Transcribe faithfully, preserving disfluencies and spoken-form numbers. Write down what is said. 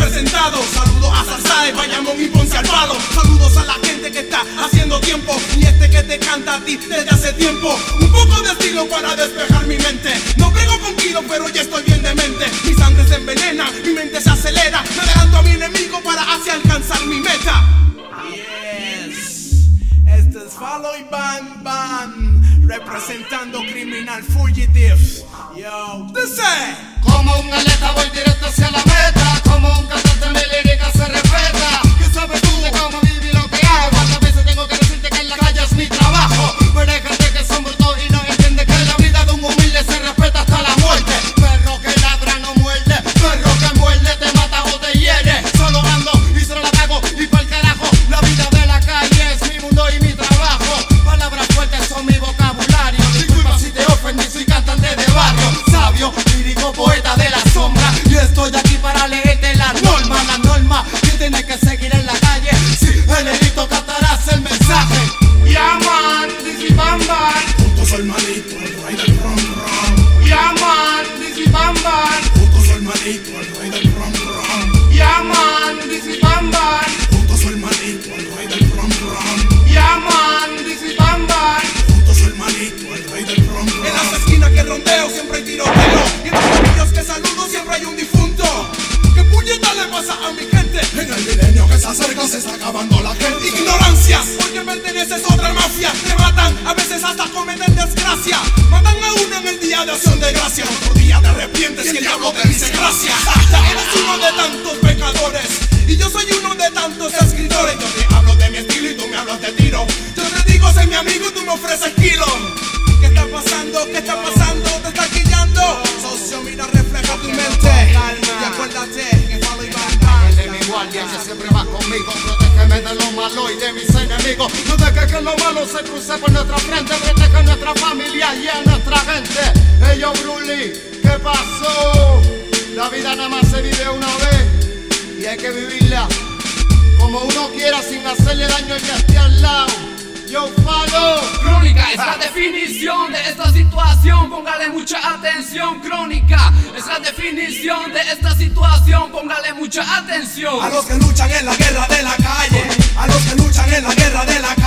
representado. Saludos a Sarsae, Bayamón y Ponce al Palo. Saludos a la gente que está haciendo tiempo y este que te canta a ti desde hace tiempo. Un poco de estilo para despejar mi mente. No brego con kilos, pero ya estoy bien de mente. Mi sangre se envenena, mi mente se acelera. Me adelanto a mi enemigo para así alcanzar mi meta. Yes, este es Falo y Ban Ban, representando Criminal Fugitives. Yo, dice: como un atleta voy directo hacia la meta. Como un cantante mi lírica se respeta. ¿Qué sabes tú de cómo vivir lo que hago? ¿Cuántas veces tengo que decirte que en la calle es mi trabajo? Pero hay gente que son brutos y no entiende que la vida de un humilde se respeta hasta la muerte. Perro que ladra no muerde, perro que muerde te mata o te hiere. Solo ando y solo la cago y pa'l carajo. La vida de la calle es mi mundo y mi trabajo. Palabras fuertes son mi vocabulario. Disculpa si te ofendí, soy cantante de barrio. Sabio, lírico, poeta de la sombra. Y estoy aquí para leerte la norma. La norma que tienes que seguir en la calle. Si el edito cantarás el mensaje. Yeah man, this is Ban Ban. Juntos el malito, el rey del ron ron. Yeah man, this is Ban Ban. Juntos el malito, el rey del ron ron. Yeah man, this is Ban Ban. Juntos el malito, el rey del ron ron. Yeah man, this is Ban Ban. Juntos el malito, el rey del ron ron. En las esquinas que rondeo siempre hay tiroteo. Y en los niños que saludo siempre hay un difunto. ¿Qué puñeta le pasa a mi gente? En el milenio que se acerca se está acabando la gente. Ignorancias, porque perteneces a otra mafia. Te matan, a veces hasta cometen desgracia. Matan a uno en el día de acción de gracia. Otro día te arrepientes y el diablo te dice gracias. Eres uno de tantos pecadores y yo soy uno de tantos escritores. Yo te hablo de mi estilo y tú me hablas de tiro. Yo te digo soy mi amigo y tú me ofreces kilo. ¿Qué está pasando? ¿Qué está pasando? ¿Te está quillando? Socio, mira, refleja tu mente. Y acuérdate que Falo y Ban Ban. El de mi guardia que siempre va conmigo. Protégeme de lo malo y de mis enemigos. No dejes que lo malo se cruce por nuestra frente. Protege a nuestra familia y a nuestra gente. Hey yo Bruli, ¿qué pasó? La vida nada más se vive una vez y hay que vivirla como uno quiera sin hacerle daño al que esté al lado. Yo Falo. Crónica es la definición de esta situación, póngale mucha atención. Crónica es la definición de esta situación, póngale mucha atención. A los que luchan en la guerra de la calle, a los que luchan en la guerra de la calle.